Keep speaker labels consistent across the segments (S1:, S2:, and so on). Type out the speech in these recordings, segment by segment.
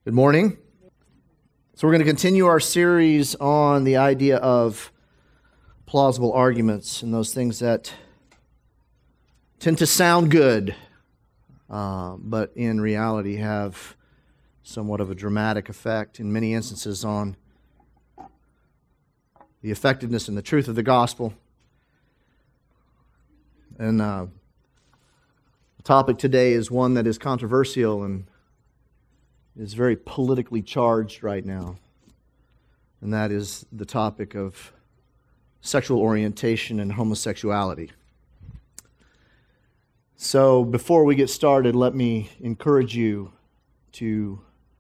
S1: Good morning. So we're going to continue our series on the idea of plausible arguments and those things that tend to sound good, but in reality have somewhat of a dramatic effect in many instances on the effectiveness and the truth of the gospel. And the topic today is one that is controversial and is very politically charged right now, and that is the topic of sexual orientation and homosexuality. So before we get started, let me encourage you to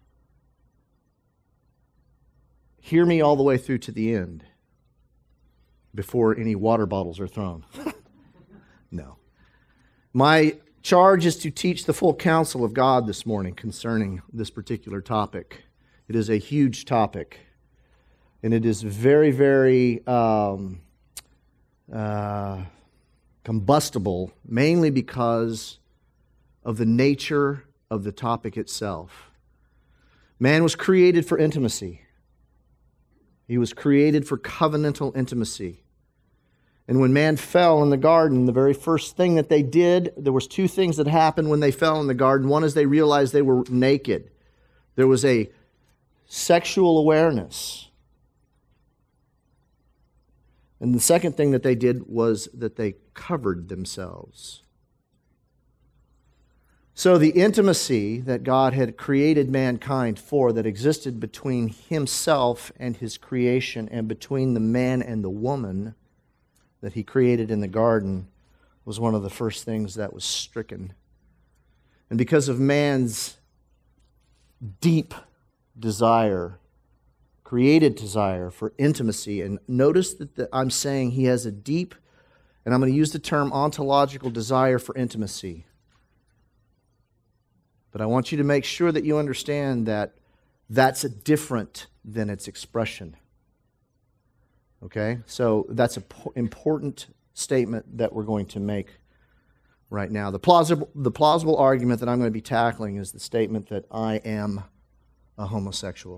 S1: hear me all the way through to the end before any water bottles are thrown. No. My charge is to teach the full counsel of God this morning concerning this particular topic. It is a huge topic, and it is very, very combustible, mainly because of the nature of the topic itself. Man was created for intimacy. He was created for covenantal intimacy. And when man fell in the garden, the very first thing that they did, there was two things that happened when they fell in the garden. One is they realized they were naked. There was a sexual awareness. And the second thing that they did was that they covered themselves. So the intimacy that God had created mankind for, that existed between Himself and His creation and between the man and the woman that He created in the garden, was one of the first things that was stricken. And because of man's deep desire, created desire for intimacy, and notice that I'm saying he has a deep, and I'm going to use the term ontological desire for intimacy. But I want you to make sure that you understand that that's different than its expression. Okay, so that's an important statement that we're going to make right now. The plausible argument that I'm going to be tackling is the statement that I am a homosexual.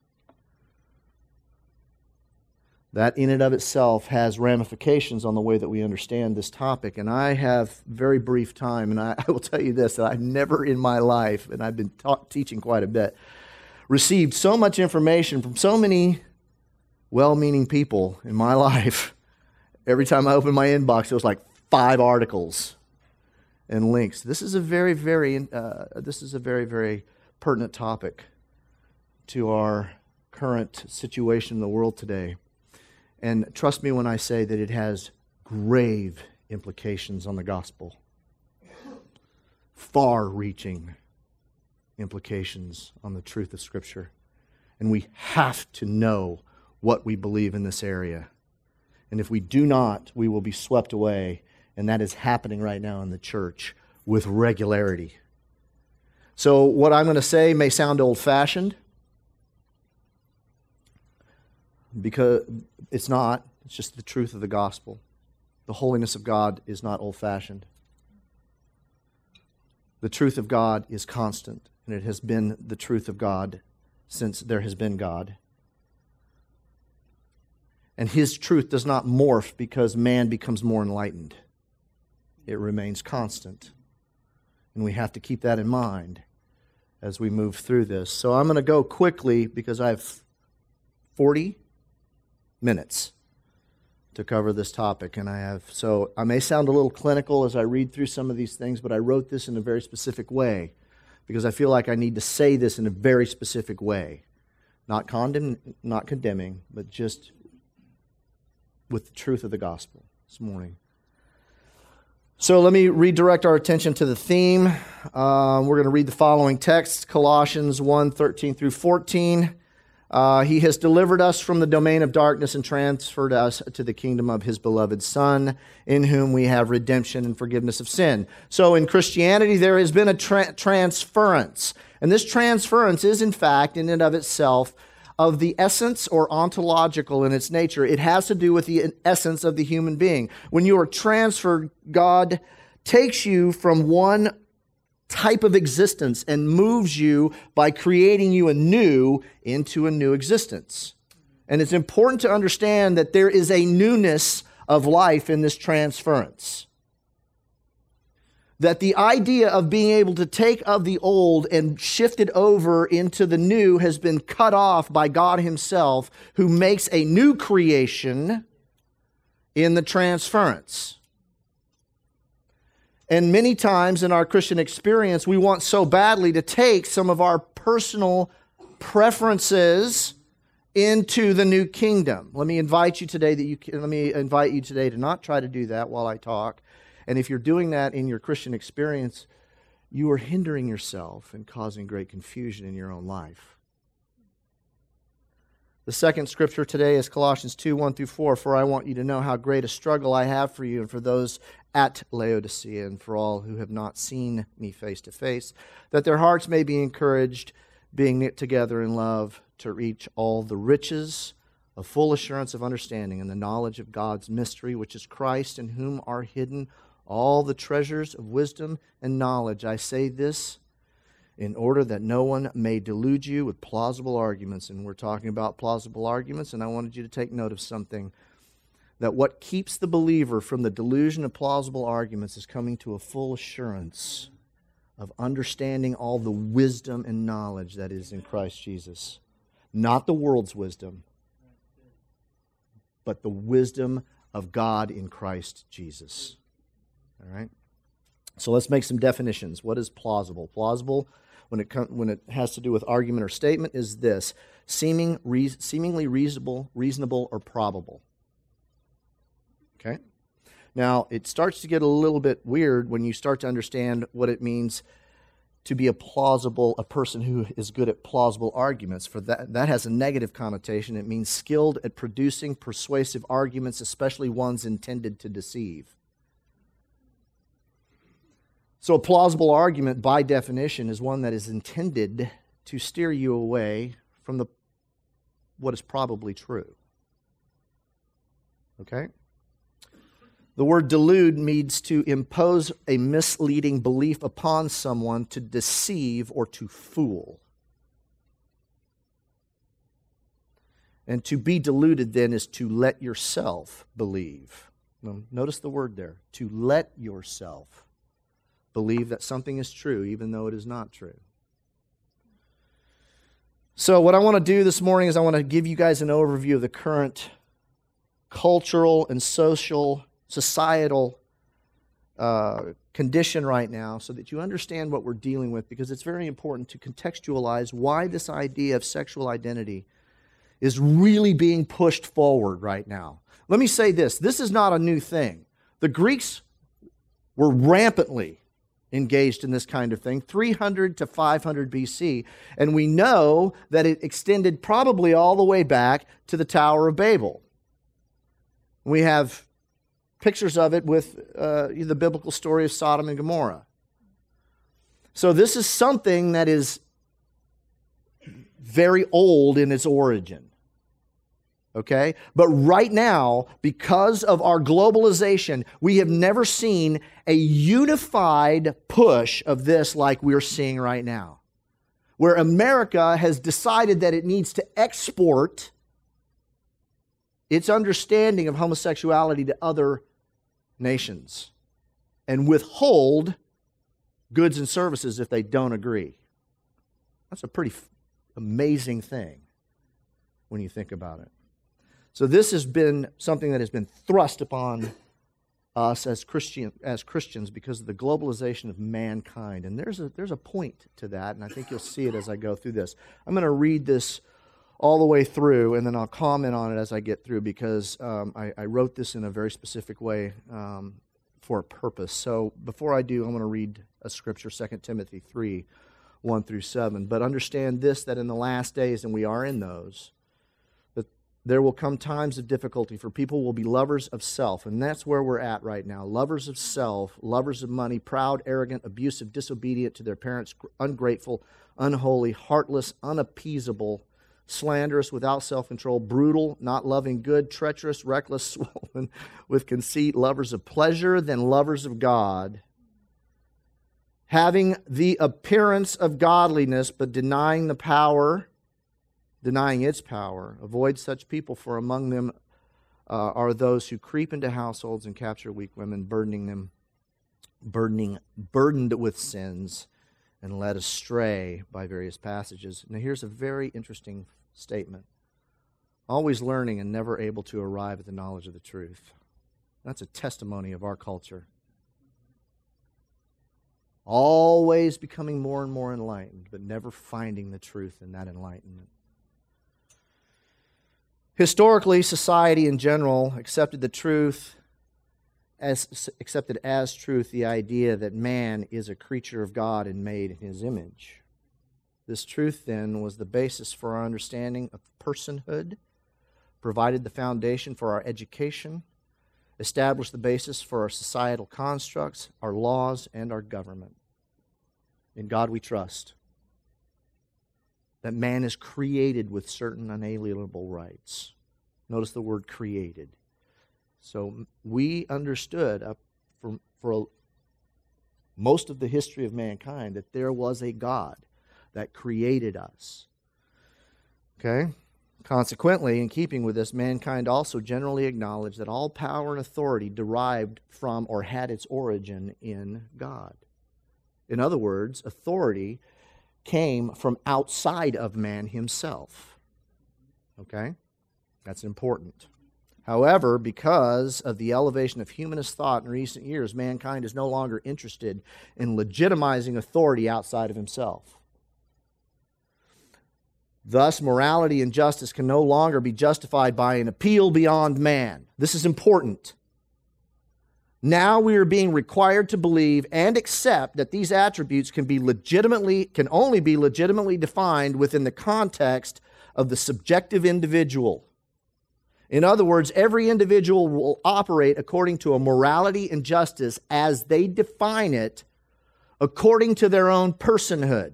S1: That in and of itself has ramifications on the way that we understand this topic. And I have very brief time, and I will tell you this, that I've never in my life, and I've been teaching quite a bit, received so much information from so many well-meaning people in my life. Every time I open my inbox, there was like 5 articles and links. This is a very, very pertinent topic to our current situation in the world today. And trust me when I say that it has grave implications on the gospel. Far-reaching implications on the truth of Scripture. And we have to know what we believe in this area. And if we do not, we will be swept away. And that is happening right now in the church with regularity. So what I'm going to say may sound old-fashioned, because it's not. It's just the truth of the gospel. The holiness of God is not old-fashioned. The truth of God is constant, and it has been the truth of God since there has been God. And His truth does not morph because man becomes more enlightened. It remains constant. And we have to keep that in mind as we move through this. So I'm going to go quickly because I have 40 minutes to cover this topic. So I may sound a little clinical as I read through some of these things, but I wrote this in a very specific way because I feel like I need to say this in a very specific way. Not condemning, but just with the truth of the gospel this morning. So let me redirect our attention to the theme. We're going to read the following texts, Colossians 1:13 through 14. He has delivered us from the domain of darkness and transferred us to the kingdom of His beloved Son, in whom we have redemption and forgiveness of sin. So in Christianity, there has been a transference. And this transference is, in fact, in and of itself, of the essence or ontological in its nature. It has to do with the essence of the human being. When you are transferred, God takes you from one type of existence and moves you by creating you anew into a new existence. And it's important to understand that there is a newness of life in this transference. That the idea of being able to take of the old and shift it over into the new has been cut off by God Himself, who makes a new creation in the transference. And many times in our Christian experience, we want so badly to take some of our personal preferences into the new kingdom. Let me invite you today to not try to do that while I talk. And if you're doing that in your Christian experience, you are hindering yourself and causing great confusion in your own life. The second scripture today is Colossians 2:1-4. For I want you to know how great a struggle I have for you and for those at Laodicea and for all who have not seen me face to face, that their hearts may be encouraged, being knit together in love, to reach all the riches of full assurance of understanding and the knowledge of God's mystery, which is Christ, in whom are hidden all the treasures of wisdom and knowledge. I say this in order that no one may delude you with plausible arguments. And we're talking about plausible arguments, and I wanted you to take note of something. That what keeps the believer from the delusion of plausible arguments is coming to a full assurance of understanding all the wisdom and knowledge that is in Christ Jesus. Not the world's wisdom, but the wisdom of God in Christ Jesus. All right? So let's make some definitions. What is plausible? Plausible, when it has to do with argument or statement, is this: seemingly reasonable or probable. Okay? Now, it starts to get a little bit weird when you start to understand what it means to be a person who is good at plausible arguments. For that has a negative connotation. It means skilled at producing persuasive arguments, especially ones intended to deceive. So a plausible argument, by definition, is one that is intended to steer you away from what is probably true. Okay? The word delude means to impose a misleading belief upon someone, to deceive or to fool. And to be deluded then is to let yourself believe. Now, notice the word there, to let yourself believe that something is true even though it is not true. So what I want to do this morning is I want to give you guys an overview of the current cultural and societal condition right now so that you understand what we're dealing with, because it's very important to contextualize why this idea of sexual identity is really being pushed forward right now. Let me say this. This is not a new thing. The Greeks were rampantly engaged in this kind of thing, 300 to 500 BC, and we know that it extended probably all the way back to the Tower of Babel. We have pictures of it with the biblical story of Sodom and Gomorrah. So this is something that is very old in its origin. Okay? But right now, because of our globalization, we have never seen a unified push of this like we're seeing right now. Where America has decided that it needs to export its understanding of homosexuality to other nations and withhold goods and services if they don't agree. That's a pretty amazing thing when you think about it. So this has been something that has been thrust upon us as Christians because of the globalization of mankind. And there's a point to that, and I think you'll see it as I go through this. I'm going to read this all the way through, and then I'll comment on it as I get through, because I wrote this in a very specific way for a purpose. So before I do, I'm going to read a scripture, 2 Timothy 3, 1-7. But understand this, that in the last days, and we are in those, that there will come times of difficulty, for people will be lovers of self, and that's where we're at right now. Lovers of self, lovers of money, proud, arrogant, abusive, disobedient to their parents, ungrateful, unholy, heartless, unappeasable, slanderous, without self-control, brutal, not loving good, treacherous, reckless, swollen with conceit, lovers of pleasure than lovers of God, having the appearance of godliness, but denying its power. Avoid such people, for among them are those who creep into households and capture weak women, burdened with sins, and led astray by various passages. Now here's a very interesting statement. Always learning and never able to arrive at the knowledge of the truth. That's a testimony of our culture. Always becoming more and more enlightened, but never finding the truth in that enlightenment. Historically, society in general accepted as truth the idea that man is a creature of God and made in His image. This truth, then, was the basis for our understanding of personhood, provided the foundation for our education, established the basis for our societal constructs, our laws, and our government. In God we trust that man is created with certain unalienable rights. Notice the word created. So we understood for most of the history of mankind that there was a God that created us. Okay? Consequently, in keeping with this, mankind also generally acknowledged that all power and authority derived from or had its origin in God. In other words, authority came from outside of man himself. Okay? That's important. However, because of the elevation of humanist thought in recent years, mankind is no longer interested in legitimizing authority outside of himself. Thus, morality and justice can no longer be justified by an appeal beyond man. This is important. Now we are being required to believe and accept that these attributes can only be legitimately defined within the context of the subjective individual. In other words, every individual will operate according to a morality and justice as they define it, according to their own personhood.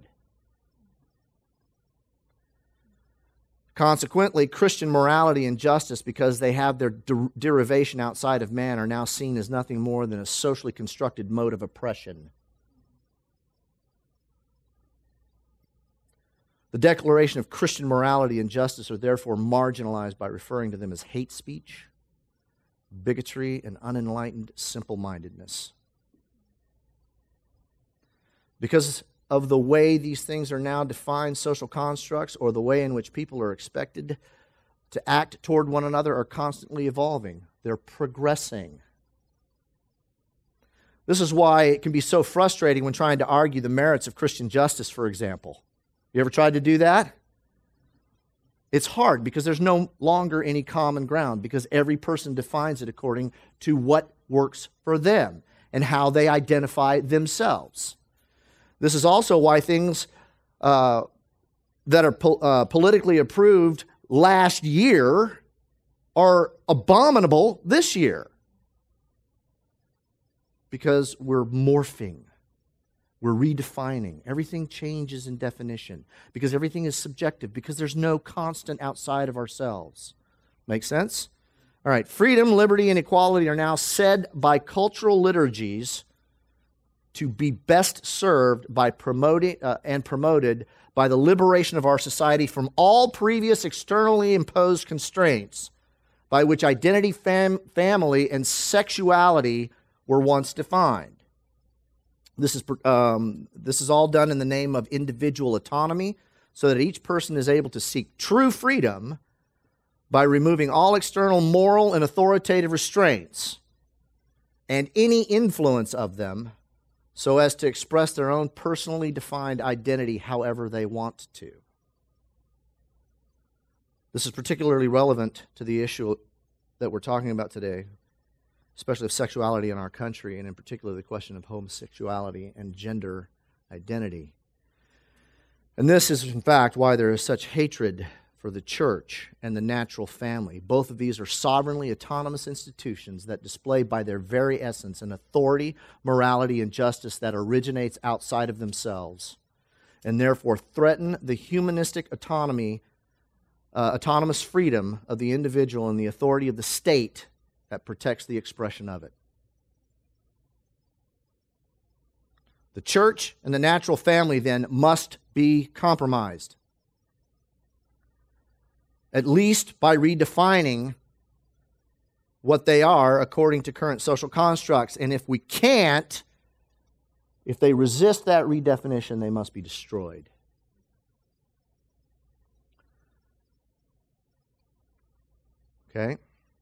S1: Consequently, Christian morality and justice, because they have their derivation outside of man, are now seen as nothing more than a socially constructed mode of oppression. The declaration of Christian morality and justice are therefore marginalized by referring to them as hate speech, bigotry, and unenlightened simple-mindedness. Because of the way these things are now defined social constructs, or the way in which people are expected to act toward one another, are constantly evolving. They're progressing. This is why it can be so frustrating when trying to argue the merits of Christian justice, for example. You ever tried to do that? It's hard because there's no longer any common ground, because every person defines it according to what works for them and how they identify themselves. This is also why things that are politically approved last year are abominable this year. Because we're morphing. We're redefining. Everything changes in definition. Because everything is subjective. Because there's no constant outside of ourselves. Make sense? All right. Freedom, liberty, and equality are now said by cultural liturgies to be best served by promoted by the liberation of our society from all previous externally imposed constraints by which identity, family, and sexuality were once defined. This is all done in the name of individual autonomy, so that each person is able to seek true freedom by removing all external moral and authoritative restraints and any influence of them, so as to express their own personally defined identity however they want to. This is particularly relevant to the issue that we're talking about today, especially of sexuality in our country, and in particular the question of homosexuality and gender identity. And this is, in fact, why there is such hatred for the church and the natural family. Both of these are sovereignly autonomous institutions that display by their very essence an authority, morality, and justice that originates outside of themselves, and therefore threaten the humanistic autonomous freedom of the individual and the authority of the state that protects the expression of it. The church and the natural family then must be compromised, at least by redefining what they are according to current social constructs. And if we can't, if they resist that redefinition, they must be destroyed. Okay?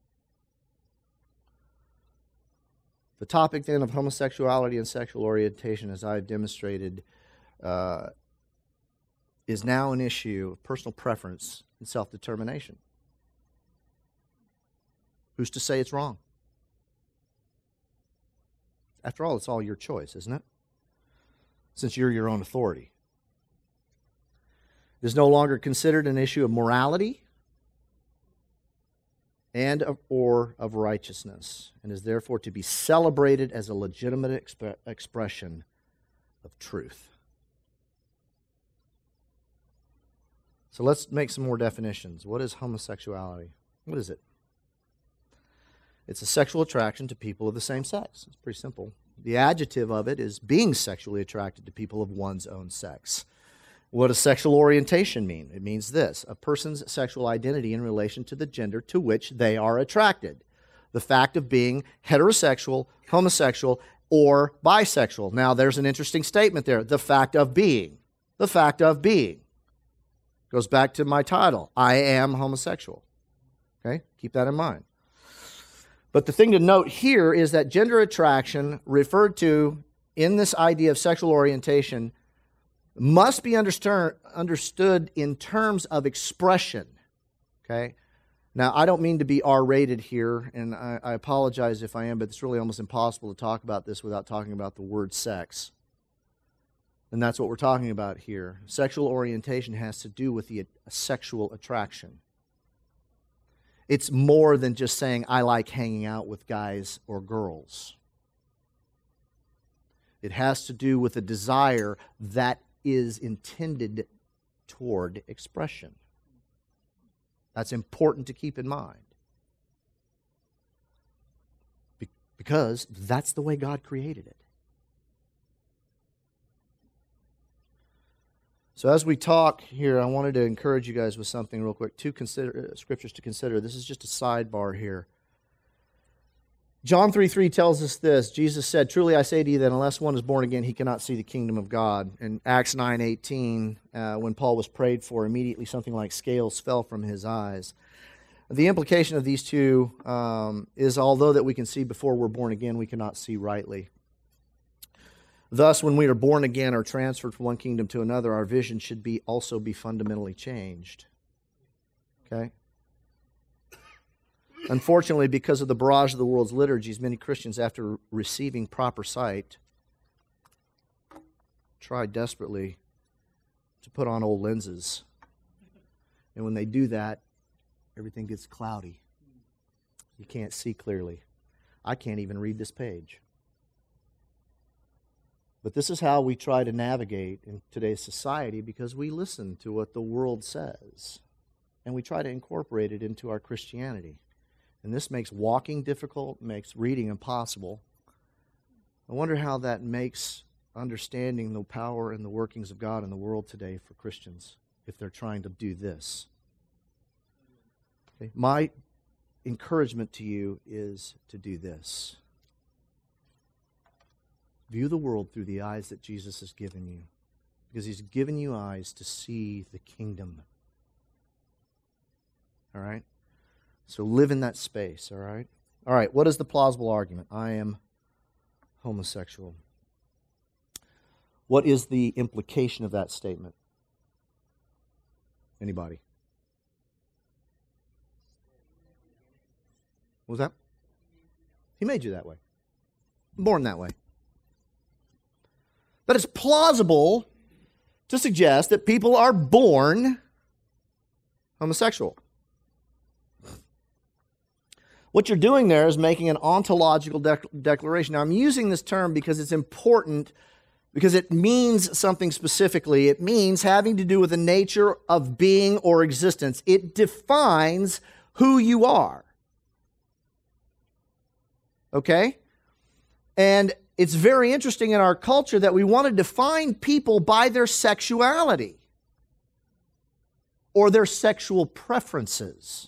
S1: The topic then of homosexuality and sexual orientation, as I've demonstrated, is now an issue of personal preference and self-determination. Who's to say it's wrong? After all, it's all your choice, isn't it? Since you're your own authority. It is no longer considered an issue of morality or of righteousness, and is therefore to be celebrated as a legitimate expression of truth. So let's make some more definitions. What is homosexuality? What is it? It's a sexual attraction to people of the same sex. It's pretty simple. The adjective of it is being sexually attracted to people of one's own sex. What does sexual orientation mean? It means this: a person's sexual identity in relation to the gender to which they are attracted. The fact of being heterosexual, homosexual, or bisexual. Now, there's an interesting statement there. The fact of being. The fact of being. Goes back to my title. I am homosexual. Okay? Keep that in mind. But the thing to note here is that gender attraction referred to in this idea of sexual orientation must be understood in terms of expression. Okay? Now, I don't mean to be R-rated here, and I apologize if I am, but it's really almost impossible to talk about this without talking about the word sex. And that's what we're talking about here. Sexual orientation has to do with the sexual attraction. It's more than just saying, I like hanging out with guys or girls. It has to do with a desire that is intended toward expression. That's important to keep in mind. Because that's the way God created it. So as we talk here, I wanted to encourage you guys with something real quick. Two scriptures to consider. This is just a sidebar here. John 3:3 tells us this. Jesus said, "Truly I say to you that unless one is born again, he cannot see the kingdom of God." In Acts 9:18, when Paul was prayed for, immediately something like scales fell from his eyes. The implication of these two is, although that we can see before we're born again, we cannot see rightly. Thus, when we are born again or transferred from one kingdom to another, our vision should also be fundamentally changed. Okay? Unfortunately, because of the barrage of the world's liturgies, many Christians, after receiving proper sight, try desperately to put on old lenses. And when they do that, everything gets cloudy. You can't see clearly. I can't even read this page. But this is how we try to navigate in today's society, because we listen to what the world says and we try to incorporate it into our Christianity. And this makes walking difficult, makes reading impossible. I wonder how that makes understanding the power and the workings of God in the world today for Christians if they're trying to do this. Okay? My encouragement to you is to do this. View the world through the eyes that Jesus has given you, because He's given you eyes to see the kingdom. All right? So live in that space, all right? All right, what is the plausible argument? I am homosexual. What is the implication of that statement? Anybody? What was that? He made you that way. Born that way. But it's plausible to suggest that people are born homosexual. What you're doing there is making an ontological declaration. Now, I'm using this term because it's important, because it means something specifically. It means having to do with the nature of being or existence. It defines who you are. Okay? And it's very interesting in our culture that we want to define people by their sexuality or their sexual preferences.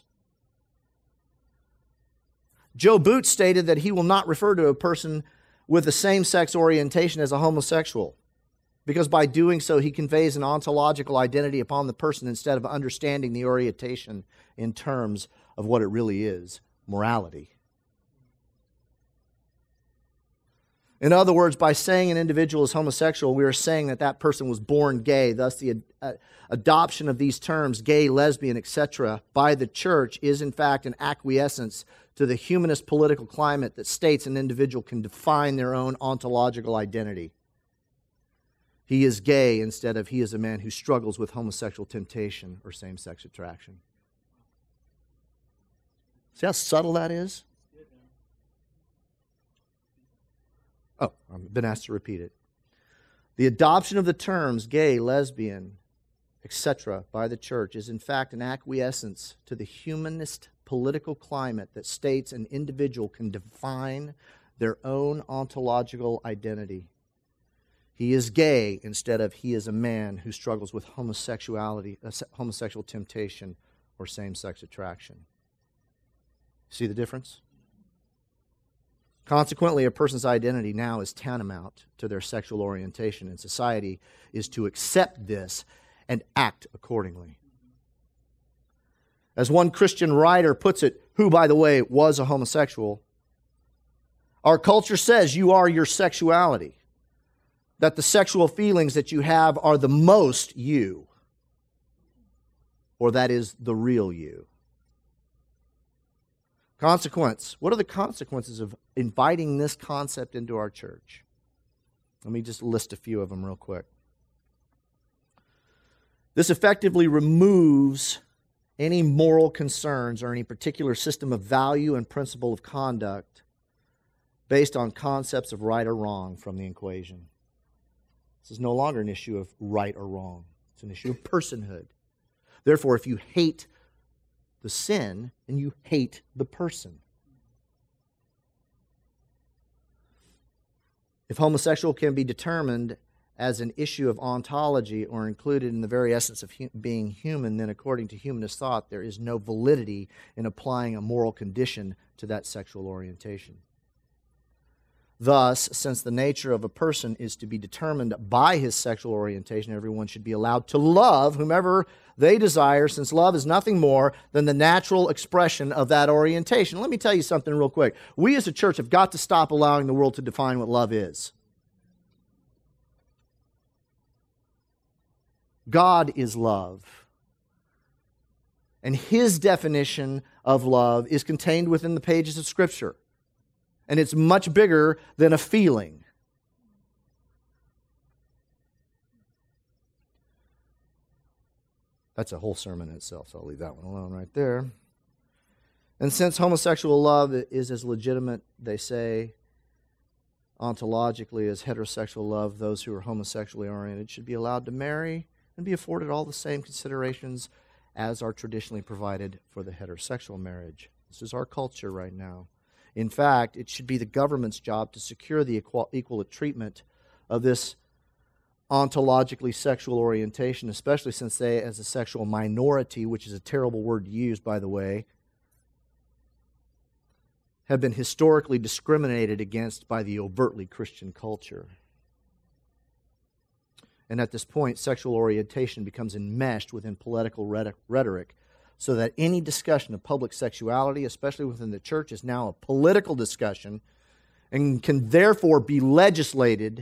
S1: Joe Booth stated that he will not refer to a person with the same-sex orientation as a homosexual, because by doing so he conveys an ontological identity upon the person instead of understanding the orientation in terms of what it really is, morality. In other words, by saying an individual is homosexual, we are saying that that person was born gay. Thus, the adoption of these terms, gay, lesbian, etc., by the church is in fact an acquiescence to the humanist political climate that states an individual can define their own ontological identity. He is gay instead of he is a man who struggles with homosexual temptation or same-sex attraction. See how subtle that is? Oh, I've been asked to repeat it. The adoption of the terms gay, lesbian, etc. by the church is in fact an acquiescence to the humanist political climate that states an individual can define their own ontological identity. He is gay instead of he is a man who struggles with homosexuality, homosexual temptation, or same-sex attraction. See the difference? Consequently, a person's identity now is tantamount to their sexual orientation, and society is to accept this and act accordingly. As one Christian writer puts it, who, by the way, was a homosexual, our culture says you are your sexuality, that the sexual feelings that you have are the most you, or that is the real you. Consequence. What are the consequences of inviting this concept into our church? Let me just list a few of them real quick. This effectively removes any moral concerns or any particular system of value and principle of conduct based on concepts of right or wrong from the equation. This is no longer an issue of right or wrong. It's an issue of personhood. Therefore, if you hate the sin, then you hate the person. If homosexual can be determined as an issue of ontology or included in the very essence of being human, then according to humanist thought, there is no validity in applying a moral condition to that sexual orientation. Thus, since the nature of a person is to be determined by his sexual orientation, everyone should be allowed to love whomever they desire, since love is nothing more than the natural expression of that orientation. Let me tell you something real quick. We as a church have got to stop allowing the world to define what love is. God is love. And His definition of love is contained within the pages of Scripture. And it's much bigger than a feeling. That's a whole sermon in itself, so I'll leave that one alone right there. And since homosexual love is as legitimate, they say, ontologically as heterosexual love, those who are homosexually oriented should be allowed to marry and be afforded all the same considerations as are traditionally provided for the heterosexual marriage. This is our culture right now. In fact, it should be the government's job to secure the equal treatment of this ontologically sexual orientation, especially since they, as a sexual minority, which is a terrible word to use, by the way, have been historically discriminated against by the overtly Christian culture. And at this point, sexual orientation becomes enmeshed within political rhetoric, so that any discussion of public sexuality, especially within the church, is now a political discussion and can therefore be legislated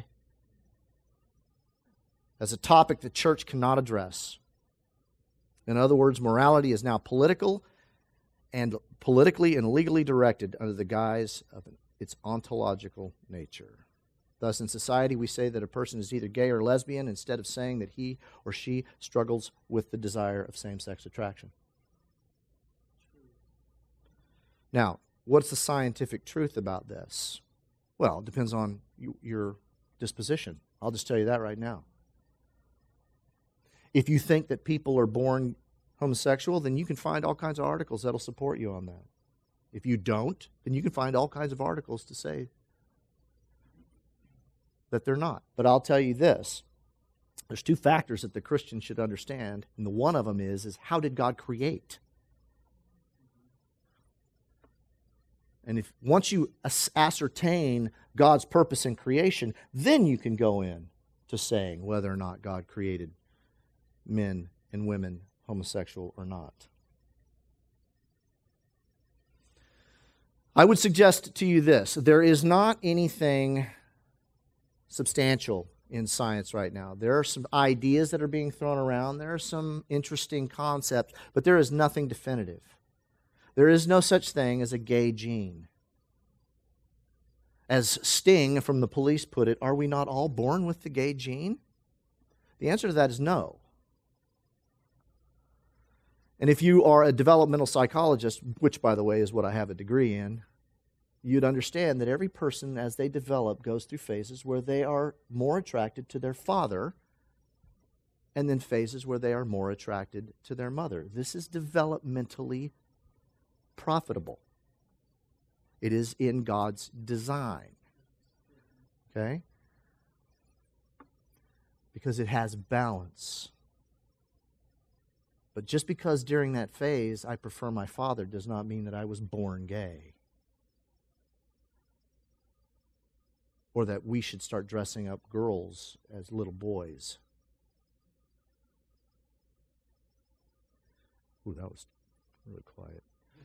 S1: as a topic the church cannot address. In other words, morality is now politically and legally directed under the guise of its ontological nature. Thus, in society, we say that a person is either gay or lesbian instead of saying that he or she struggles with the desire of same-sex attraction. Now, what's the scientific truth about this? Well, it depends on your disposition. I'll just tell you that right now. If you think that people are born homosexual, then you can find all kinds of articles that'll support you on that. If you don't, then you can find all kinds of articles to say that they're not. But I'll tell you this. There's two factors that the Christian should understand, and the one of them is how did God create? And if once you ascertain God's purpose in creation, then you can go in to saying whether or not God created men and women homosexual or not. I would suggest to you this. There is not anything substantial in science right now. There are some ideas that are being thrown around. There are some interesting concepts, but there is nothing definitive. There is no such thing as a gay gene. As Sting from The Police put it, are we not all born with the gay gene? The answer to that is no. And if you are a developmental psychologist, which, by the way, is what I have a degree in, you'd understand that every person, as they develop, goes through phases where they are more attracted to their father, and then phases where they are more attracted to their mother. This is developmentally profitable. It is in God's design. Okay? Because it has balance. But just because during that phase I prefer my father does not mean that I was born gay. Or that we should start dressing up girls as little boys. Ooh, that was really quiet.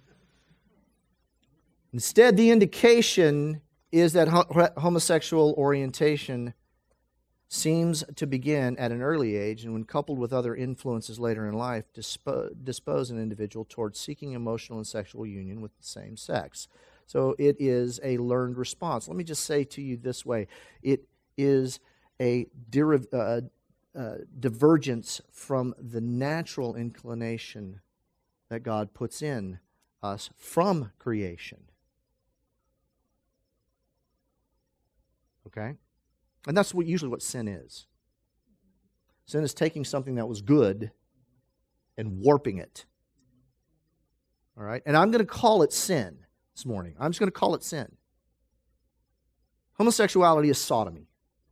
S1: Instead, the indication is that homosexual orientation seems to begin at an early age, and when coupled with other influences later in life, dispose an individual towards seeking emotional and sexual union with the same sex. So it is a learned response. Let me just say to you this way. It is a divergence from the natural inclination that God puts in us from creation. Okay? And that's usually what sin is. Sin is taking something that was good and warping it. All right? And I'm going to call it sin this morning. I'm just going to call it sin. Homosexuality is sodomy.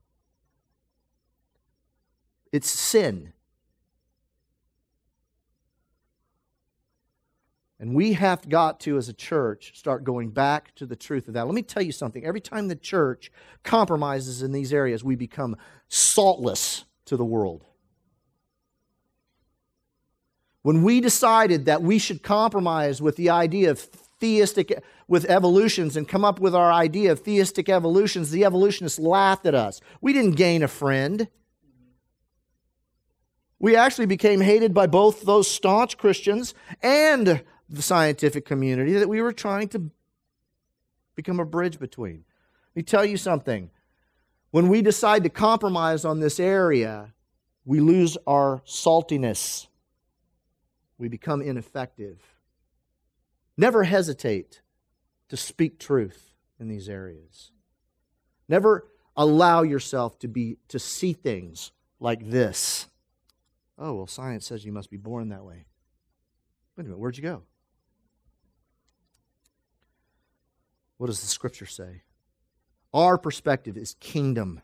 S1: It's sin. And we have got to, as a church, start going back to the truth of that. Let me tell you something. Every time the church compromises in these areas, we become saltless to the world. When we decided that we should compromise with the idea of with evolutions and come up with our idea of theistic evolutions, the evolutionists laughed at us. We didn't gain a friend. We actually became hated by both those staunch Christians and the scientific community that we were trying to become a bridge between. Let me tell you something. When we decide to compromise on this area, we lose our saltiness. We become ineffective. Never hesitate to speak truth in these areas. Never allow yourself to see things like this. Oh, well, science says you must be born that way. Wait a minute, where'd you go? What does the Scripture say? Our perspective is kingdom.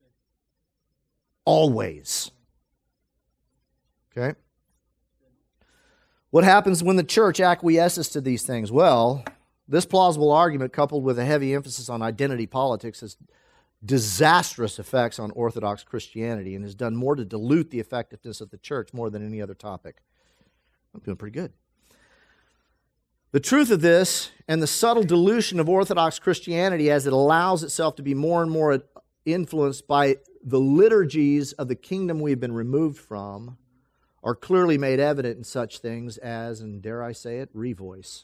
S1: Always. Okay? What happens when the church acquiesces to these things? Well, this plausible argument, coupled with a heavy emphasis on identity politics, has disastrous effects on Orthodox Christianity and has done more to dilute the effectiveness of the church more than any other topic. I'm doing pretty good. The truth of this and the subtle dilution of Orthodox Christianity as it allows itself to be more and more influenced by the liturgies of the kingdom we've been removed from are clearly made evident in such things as, and dare I say it, revoice.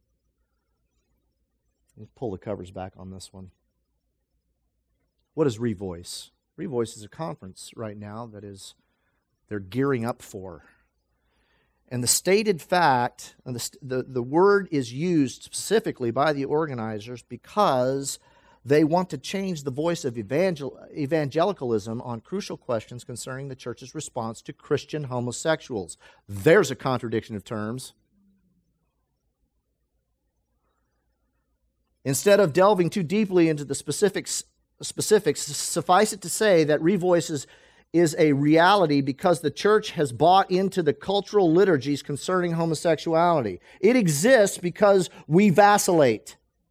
S1: Let's pull the covers back on this one. What is Revoice? Revoice is a conference right now that they're gearing up for. And the stated fact, and the word is used specifically by the organizers because they want to change the voice of evangelicalism on crucial questions concerning the church's response to Christian homosexuals. There's a contradiction of terms. Instead of delving too deeply into the specific specifics. Suffice it to say that revoice is a reality because the church has bought into the cultural liturgies concerning homosexuality. It exists because we vacillate.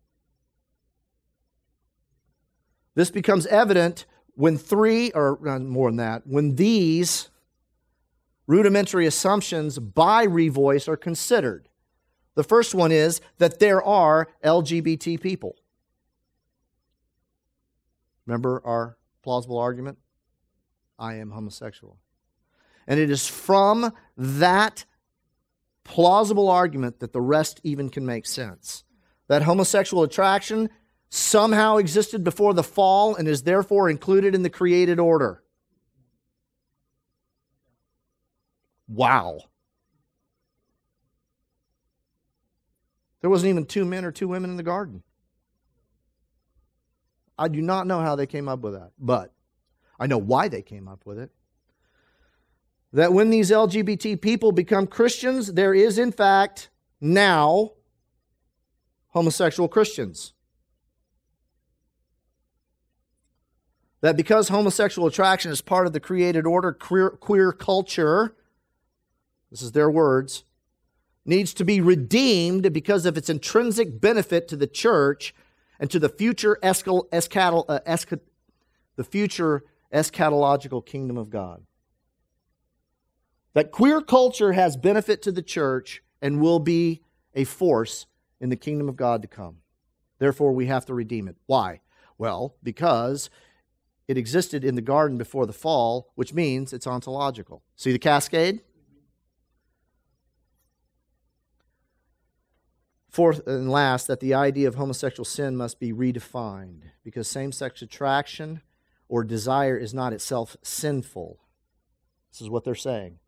S1: This becomes evident when when these rudimentary assumptions by revoice are considered. The first one is that there are LGBT people. Remember our plausible argument? I am homosexual. And it is from that plausible argument that the rest even can make sense. That homosexual attraction somehow existed before the fall and is therefore included in the created order. Wow. There wasn't even 2 men or 2 women in the garden. I do not know how they came up with that, but I know why they came up with it. That when these LGBT people become Christians, there is in fact now homosexual Christians. That because homosexual attraction is part of the created order, queer culture, this is their words, needs to be redeemed because of its intrinsic benefit to the church and to the future eschatological kingdom of God. That queer culture has benefit to the church and will be a force in the kingdom of God to come. Therefore, we have to redeem it. Why? Well, because it existed in the garden before the fall, which means it's ontological. See the cascade? Fourth and last, that the idea of homosexual sin must be redefined because same-sex attraction or desire is not itself sinful. This is what they're saying.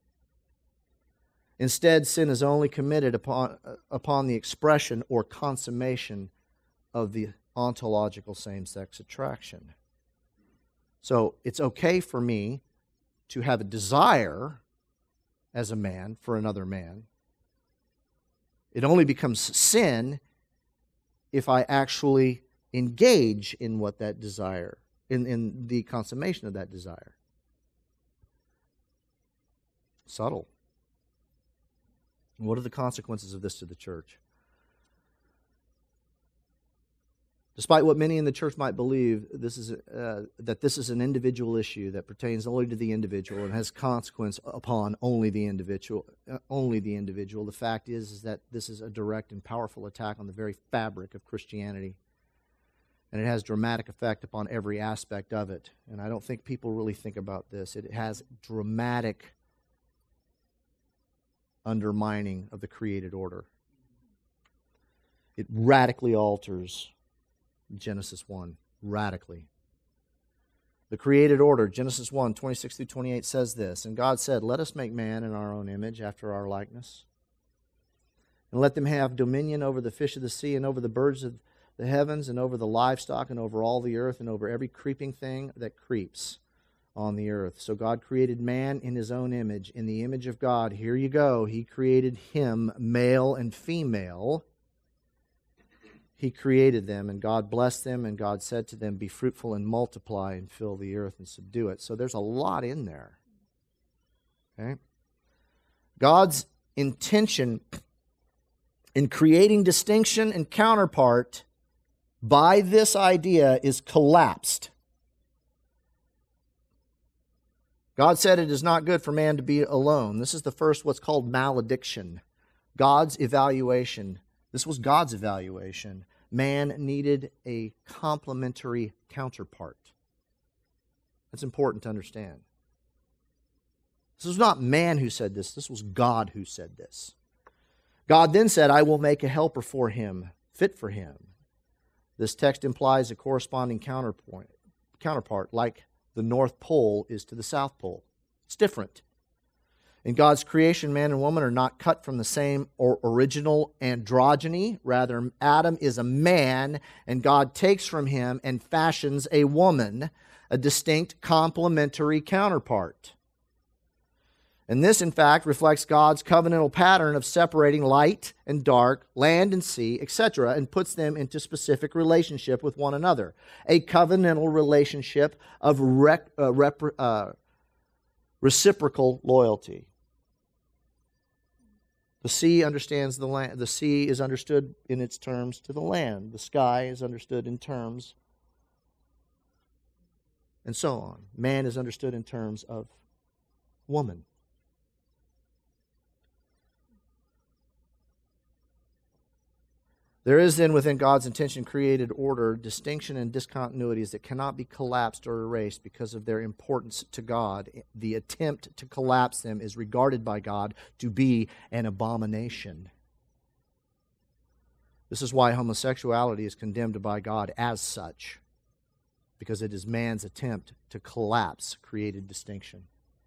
S1: Instead, sin is only committed upon the expression or consummation of the ontological same-sex attraction. So it's okay for me to have a desire as a man for another man. It only becomes sin if I actually engage in what that desire, in the consummation of that desire. Subtle. What are the consequences of this to the church? Despite what many in the church might believe, this is an individual issue that pertains only to the individual and has consequence upon only the individual. The fact is that this is a direct and powerful attack on the very fabric of Christianity, and it has dramatic effect upon every aspect of it. And I don't think people really think about this. It has dramatic undermining of the created order. It radically alters Genesis 1, radically. The created order, Genesis 1, 26 through 28 says this, "And God said, Let us make man in our own image, after our likeness, and let them have dominion over the fish of the sea, and over the birds of the heavens, and over the livestock, and over all the earth, and over every creeping thing that creeps on the earth." So God created man in his own image. In the image of God, here you go, he created him, male and female. He created them, and God blessed them, and God said to them, "Be fruitful and multiply and fill the earth and subdue it." So there's a lot in there. Okay? God's intention in creating distinction and counterpart by this idea is collapsed. God said it is not good for man to be alone. This is the first what's called malediction. God's evaluation. This was God's evaluation. Man needed a complementary counterpart. That's important to understand. This was not man who said this. This was God who said this. God then said, "I will make a helper for him, fit for him." This text implies a corresponding counterpart, like the North Pole is to the South Pole. It's different. In God's creation, man and woman are not cut from the same or original androgyny. Rather, Adam is a man, and God takes from him and fashions a woman, a distinct complementary counterpart. And this, in fact, reflects God's covenantal pattern of separating light and dark, land and sea, etc., and puts them into specific relationship with one another. A covenantal relationship of reciprocal loyalty. The sea understands the land. The sea is understood in its terms to the land. The sky is understood in terms, and so on. Man is understood in terms of woman. There is then within God's intention created order, distinction, and discontinuities that cannot be collapsed or erased because of their importance to God. The attempt to collapse them is regarded by God to be an abomination. This is why homosexuality is condemned by God as such, because it is man's attempt to collapse created distinction.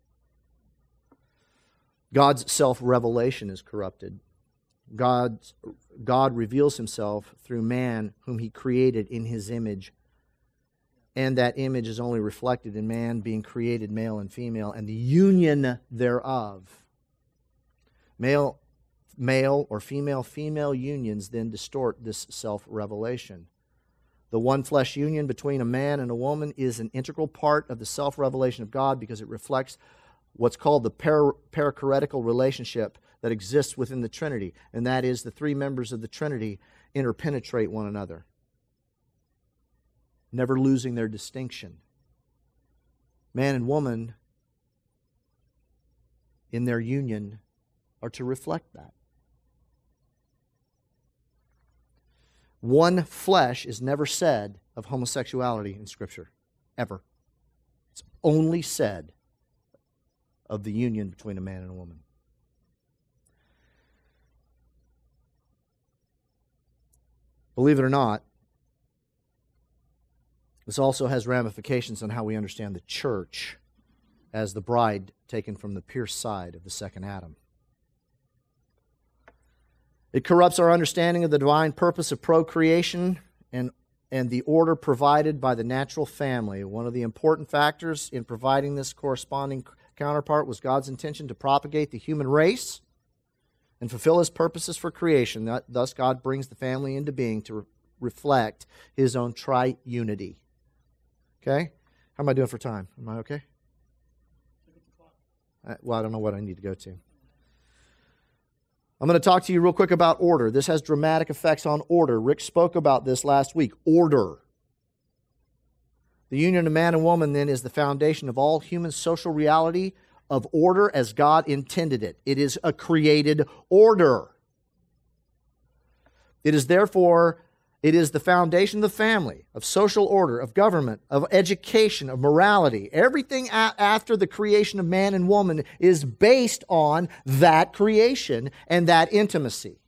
S1: God's self-revelation is corrupted. God reveals himself through man whom he created in his image, and that image is only reflected in man being created male and female and the union thereof. Male or female unions then distort this self-revelation. The one flesh union between a man and a woman is an integral part of the self-revelation of God because it reflects what's called the perichoretical relationship that exists within the Trinity, and that is the three members of the Trinity interpenetrate one another, never losing their distinction. Man and woman, in their union, are to reflect that. One flesh is never said of homosexuality in Scripture, ever. It's only said of the union between a man and a woman. Believe it or not, this also has ramifications on how we understand the church as the bride taken from the pierced side of the second Adam. It corrupts our understanding of the divine purpose of procreation and the order provided by the natural family. One of the important factors in providing this corresponding counterpart was God's intention to propagate the human race and fulfill his purposes for creation. Thus, God brings the family into being to reflect his own triunity. Okay? How am I doing for time? Am I okay? Well, I don't know what I need to go to. I'm going to talk to you real quick about order. This has dramatic effects on order. Rick spoke about this last week. Order. The union of man and woman, then, is the foundation of all human social reality of order as God intended it. It is a created order. It is therefore, it is the foundation of the family, of social order, of government, of education, of morality. Everything after the creation of man and woman is based on that creation and that intimacy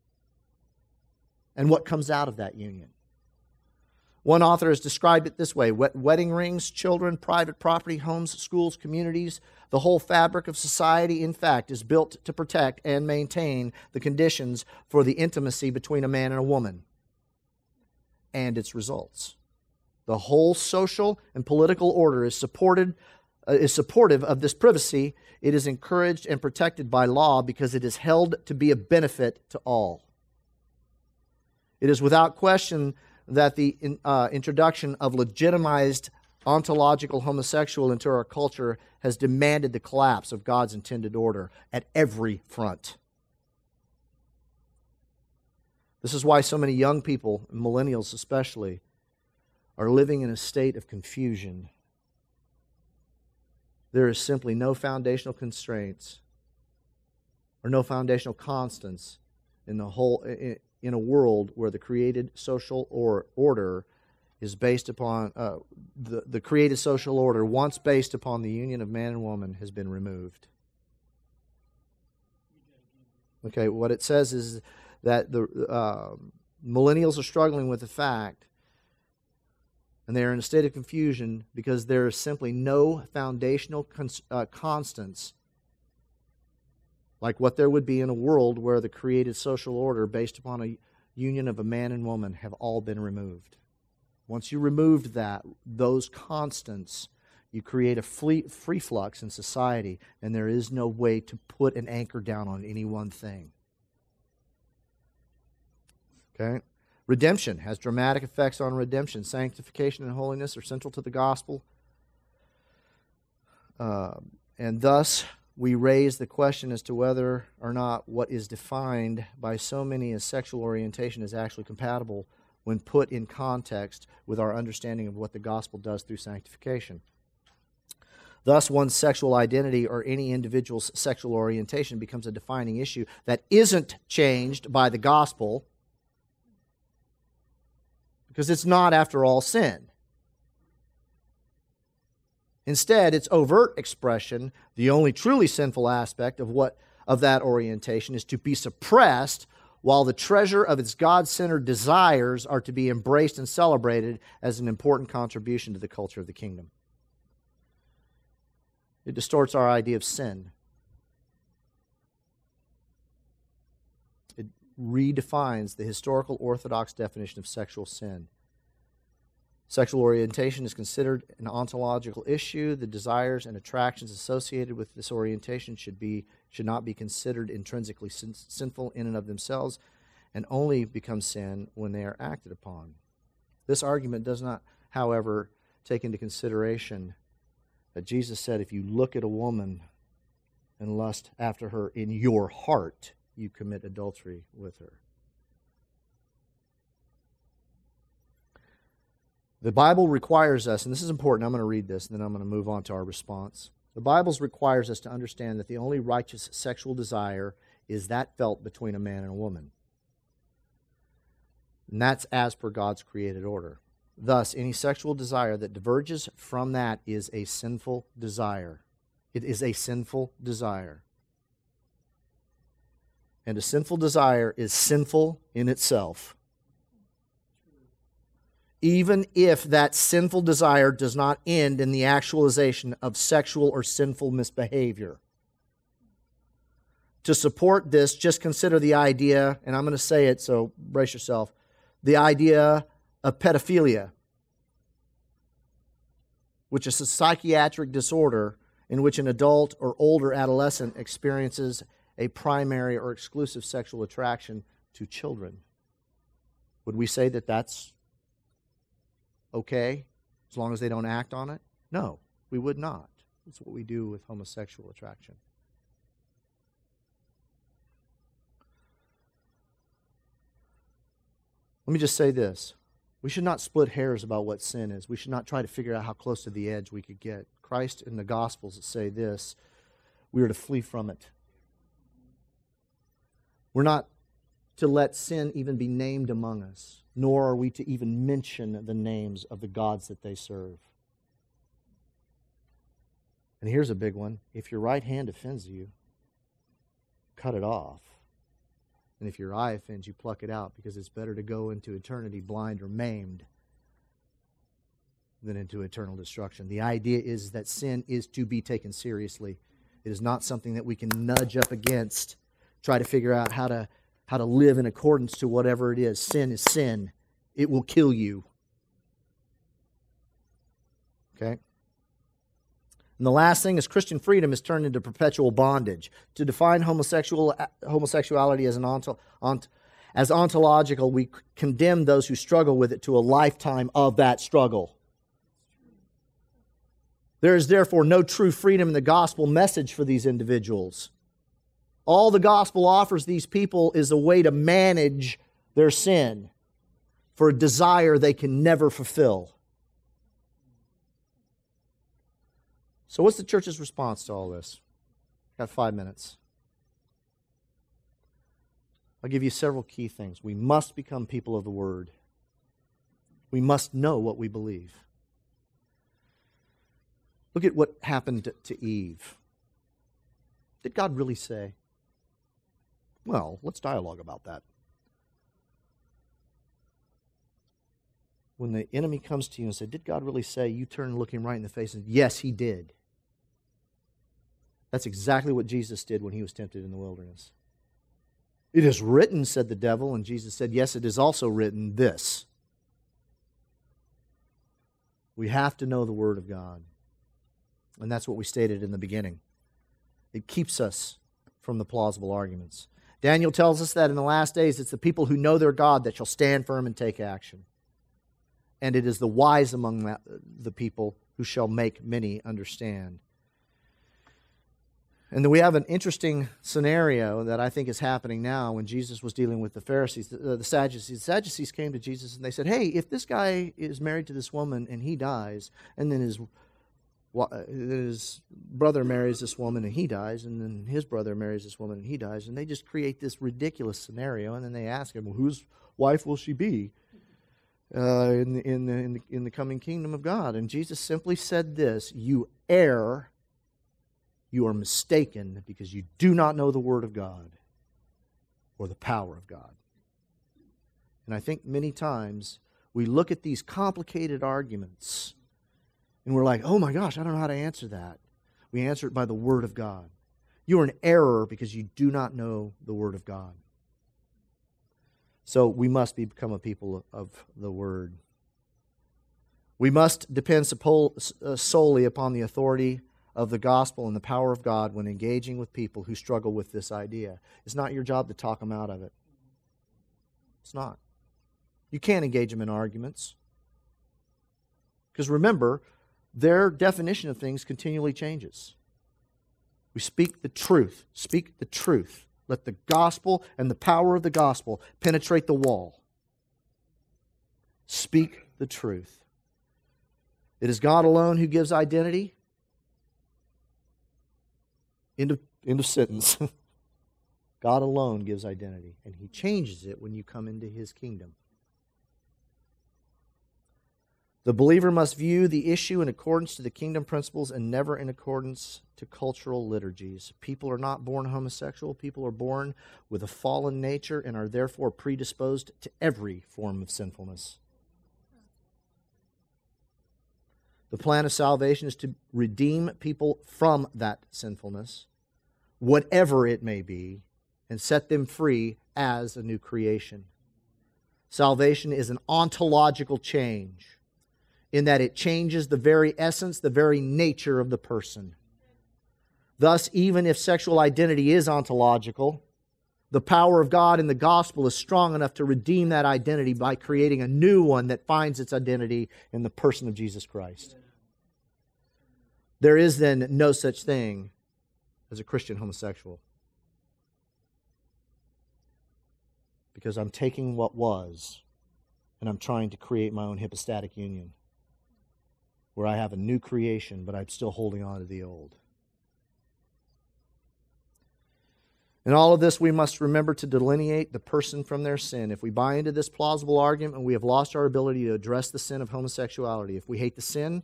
S1: and what comes out of that union. One author has described it this way: wedding rings, children, private property, homes, schools, communities, the whole fabric of society, in fact, is built to protect and maintain the conditions for the intimacy between a man and a woman and its results. The whole social and political order is supportive of this privacy. It is encouraged and protected by law because it is held to be a benefit to all. It is without question that the introduction of legitimized ontological homosexual into our culture has demanded the collapse of God's intended order at every front. This is why so many young people, millennials especially, are living in a state of confusion. There is simply no foundational constraints or no foundational constants in a world where the created social order is based upon the created social order, once based upon the union of man and woman, has been removed. Okay, what it says is that the millennials are struggling with the fact, and they are in a state of confusion because there is simply no foundational constants like what there would be in a world where the created social order based upon a union of a man and woman have all been removed. Once you removed that, those constants, you create a free flux in society, and there is no way to put an anchor down on any one thing. Okay? Redemption has dramatic effects on redemption. Sanctification and holiness are central to the gospel. And thus, we raise the question as to whether or not what is defined by so many as sexual orientation is actually compatible when put in context with our understanding of what the gospel does through sanctification. Thus, one's sexual identity or any individual's sexual orientation becomes a defining issue that isn't changed by the gospel, because it's not, after all, sin. Instead, its overt expression, the only truly sinful aspect of that orientation, is to be suppressed, while the treasure of its God-centered desires are to be embraced and celebrated as an important contribution to the culture of the kingdom. It distorts our idea of sin. It redefines the historical Orthodox definition of sexual sin. Sexual orientation is considered an ontological issue. The desires and attractions associated with this orientation should not be considered intrinsically sinful in and of themselves, and only become sin when they are acted upon. This argument does not, however, take into consideration that Jesus said, if you look at a woman and lust after her in your heart, you commit adultery with her. The Bible requires us, and this is important, I'm going to read this, and then I'm going to move on to our response. The Bible requires us to understand that the only righteous sexual desire is that felt between a man and a woman. And that's as per God's created order. Thus, any sexual desire that diverges from that is a sinful desire. It is a sinful desire. And a sinful desire is sinful in itself, even if that sinful desire does not end in the actualization of sexual or sinful misbehavior. To support this, just consider the idea, and I'm going to say it, so brace yourself, the idea of pedophilia, which is a psychiatric disorder in which an adult or older adolescent experiences a primary or exclusive sexual attraction to children. Would we say that that's okay, as long as they don't act on it? No, we would not. It's what we do with homosexual attraction. Let me just say this. We should not split hairs about what sin is. We should not try to figure out how close to the edge we could get. Christ and the Gospels say this: we are to flee from it. We're not to let sin even be named among us, nor are we to even mention the names of the gods that they serve. And here's a big one. If your right hand offends you, cut it off. And if your eye offends you, pluck it out, because it's better to go into eternity blind or maimed than into eternal destruction. The idea is that sin is to be taken seriously. It is not something that we can nudge up against, try to figure out how to live in accordance to whatever it is. Sin is sin. It will kill you. Okay? And the last thing is Christian freedom is turned into perpetual bondage. To define homosexuality as as ontological, we condemn those who struggle with it to a lifetime of that struggle. There is therefore no true freedom in the gospel message for these individuals. All the gospel offers these people is a way to manage their sin for a desire they can never fulfill. So what's the church's response to all this? Got 5 minutes. I'll give you several key things. We must become people of the Word. We must know what we believe. Look at what happened to Eve. Did God really say? Well, let's dialogue about that. When the enemy comes to you and says, did God really say? You turn and look him right in the face and, yes, he did. That's exactly what Jesus did when he was tempted in the wilderness. It is written, said the devil, and Jesus said, yes, it is also written this. We have to know the Word of God. And that's what we stated in the beginning. It keeps us from the plausible arguments. Daniel tells us that in the last days, it's the people who know their God that shall stand firm and take action. And it is the wise among the people who shall make many understand. And then we have an interesting scenario that I think is happening now when Jesus was dealing with the Pharisees, the Sadducees. The Sadducees came to Jesus and they said, hey, if this guy is married to this woman and he dies, and then his brother marries this woman and he dies, and then his brother marries this woman and he dies, and they just create this ridiculous scenario, and then they ask him, well, whose wife will she be in the coming kingdom of God? And Jesus simply said this, you err, you are mistaken, because you do not know the Word of God or the power of God. And I think many times we look at these complicated arguments and we're like, oh my gosh, I don't know how to answer that. We answer it by the Word of God. You are in error because you do not know the Word of God. So we must become a people of the Word. We must depend solely upon the authority of the gospel and the power of God when engaging with people who struggle with this idea. It's not your job to talk them out of it. It's not. You can't engage them in arguments. Because remember, their definition of things continually changes. We speak the truth. Speak the truth. Let the gospel and the power of the gospel penetrate the wall. Speak the truth. It is God alone who gives identity. End of sentence. God alone gives identity, and He changes it when you come into His kingdom. The believer must view the issue in accordance to the kingdom principles and never in accordance to cultural liturgies. People are not born homosexual. People are born with a fallen nature and are therefore predisposed to every form of sinfulness. The plan of salvation is to redeem people from that sinfulness, whatever it may be, and set them free as a new creation. Salvation is an ontological change in that it changes the very essence, the very nature of the person. Thus, even if sexual identity is ontological, the power of God in the gospel is strong enough to redeem that identity by creating a new one that finds its identity in the person of Jesus Christ. There is then no such thing as a Christian homosexual. Because I'm taking what was and I'm trying to create my own hypostatic union where I have a new creation, but I'm still holding on to the old. In all of this, we must remember to delineate the person from their sin. If we buy into this plausible argument, we have lost our ability to address the sin of homosexuality. If we hate the sin,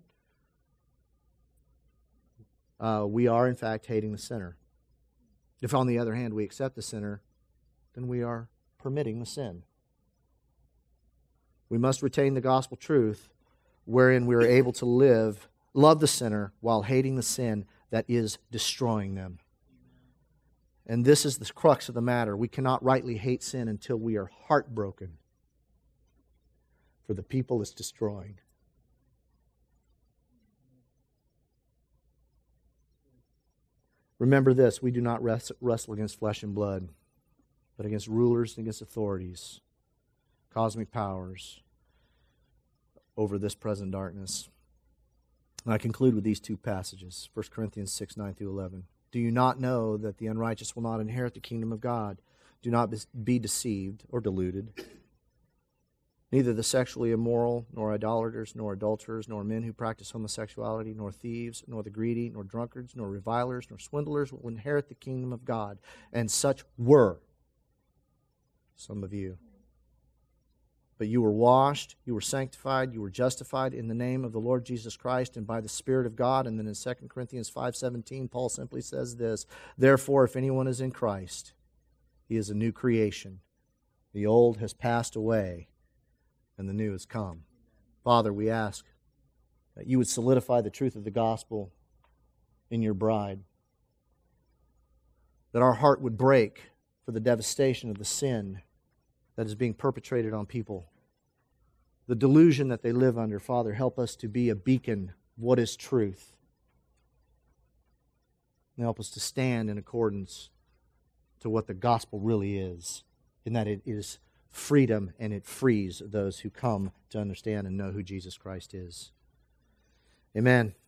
S1: we are, in fact, hating the sinner. If, on the other hand, we accept the sinner, then we are permitting the sin. We must retain the gospel truth wherein we are able to love the sinner while hating the sin that is destroying them. And this is the crux of the matter. We cannot rightly hate sin until we are heartbroken for the people it's destroying. Remember this, we do not wrestle against flesh and blood, but against rulers and against authorities, cosmic powers over this present darkness. And I conclude with these two passages, 1 Corinthians 6, 9 through 11. Do you not know that the unrighteous will not inherit the kingdom of God? Do not be deceived or deluded. Neither the sexually immoral, nor idolaters, nor adulterers, nor men who practice homosexuality, nor thieves, nor the greedy, nor drunkards, nor revilers, nor swindlers will inherit the kingdom of God. And such were some of you. But you were washed, you were sanctified, you were justified in the name of the Lord Jesus Christ and by the Spirit of God. And then in 2 Corinthians 5:17, Paul simply says this, therefore, if anyone is in Christ, he is a new creation. The old has passed away, and the new has come. Father, we ask that you would solidify the truth of the gospel in your bride, that our heart would break for the devastation of the sin that is being perpetrated on people, the delusion that they live under. Father, help us to be a beacon of what is truth. And help us to stand in accordance to what the gospel really is, in that it is freedom and it frees those who come to understand and know who Jesus Christ is. Amen.